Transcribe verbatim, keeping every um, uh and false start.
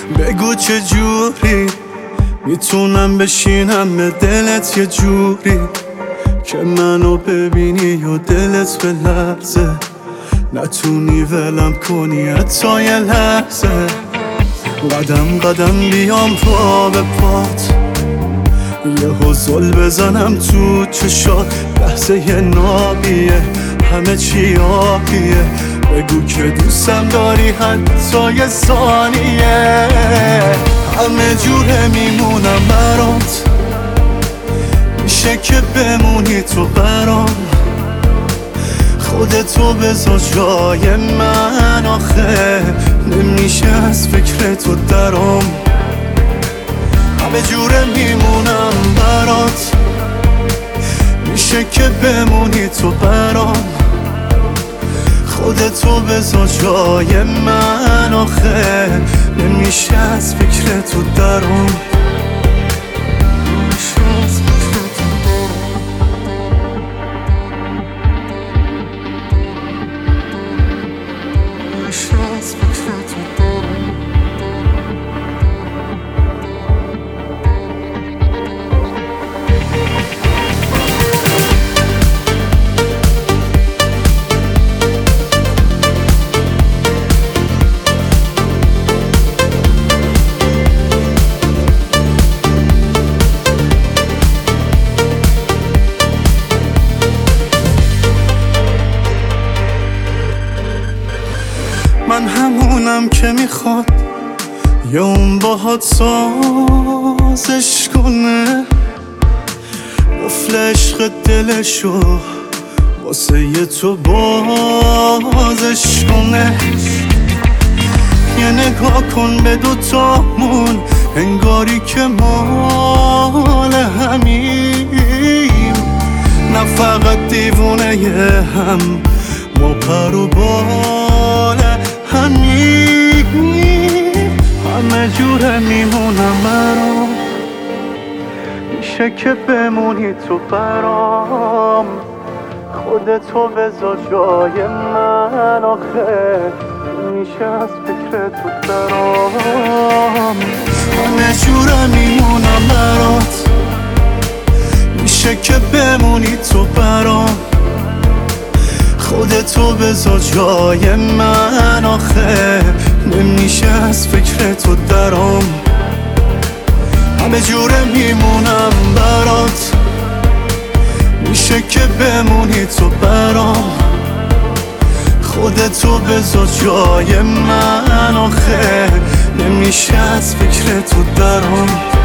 بگو چه جوری میتونم بشینم به دلت یه جوری که منو ببینی و دلت بلرزه، نتونی ولم کنی حتی یه لحظه. قدم قدم بیام پا به پات، یه حضل بزنم تو چشات، لحظه یه نابیه همه چی آبیه. بگو که دوستم داری حتی یه ثانیه، همه جوره میمونم برات، میشه که بمونی تو برام. خودتو بذار جای من، آخه نمیشه از فکر تو درام. همه جوره میمونم برات، میشه که بمونی تو برام. خودتو بذار جای من، آخه نمیشه از فکر تو درام. من همونم که میخواد یا اون باهات سازش کنه، قفل عشق دلشو واسه یه تو بازش کنه. یه نگاه کن به دوتامون، انگاری که مال همیم، نه فقط دیوونه یه هم، ما پر و بال همیم. همه جوره میمونم برام، میشه که بمونی تو برام. خودتو بذار جای من، آخه میشه از فکر تو درام. همه جوره میمونم برات، میشه که بمونی تو برام. خودتو بذار جای من، آخه نمیشه از فکر تو درام. همه جوره میمونم برات، میشه که بمونی تو برام. خودتو بذار جای من، آخه نمیشه از فکر تو درام.